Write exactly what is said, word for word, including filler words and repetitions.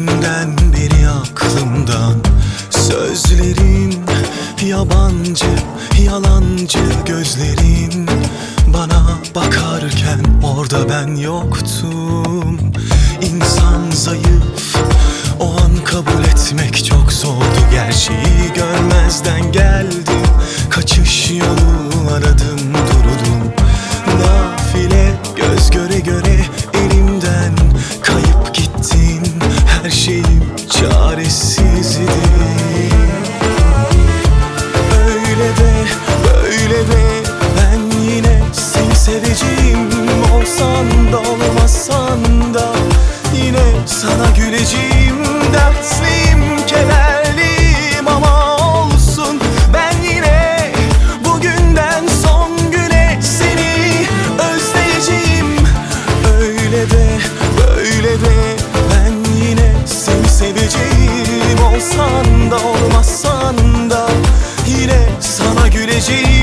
günden beri aklımdan. Sözlerin yabancı, yalancı gözlerin. Bana bakarken orada ben yoktum. İnsan zayıf, o an kabul etmek çok zordu. Gerçeği görmezden geldim, kaçış yolu aradım, durdum. Nafile göz göre göre elimden kayıp gittin. Her şeyim çaresizdi. Öyle de böyle de ben yine seni seveceğim. Olsan da olmasan da yine sana güleceğim. Dertliyim, kederliyim ama olsun, ben yine bugünden son güne seni özleyeceğim. Öyle de böyle de ben yine seni seveceğim. Olsan da olmasan da yine sana güleceğim.